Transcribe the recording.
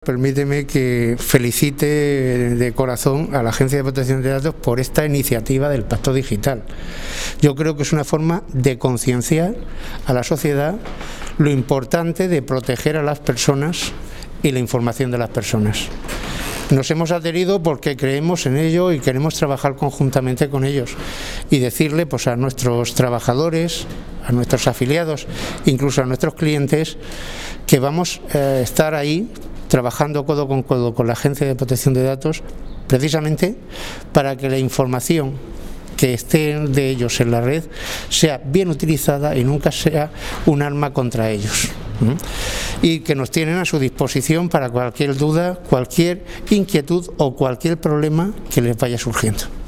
Permíteme que felicite de corazón a la Agencia de Protección de Datos por esta iniciativa del Pacto Digital. Yo creo que es una forma de concienciar a la sociedad lo importante de proteger a las personas y la información de las personas. Nos hemos adherido porque creemos en ello y queremos trabajar conjuntamente con ellos y decirle pues a nuestros trabajadores, a nuestros afiliados, incluso a nuestros clientes, que vamos a estar ahí trabajando codo con la Agencia de Protección de Datos, precisamente para que la información que esté de ellos en la red sea bien utilizada y nunca sea un arma contra ellos. Y que nos tienen a su disposición para cualquier duda, cualquier inquietud o cualquier problema que les vaya surgiendo.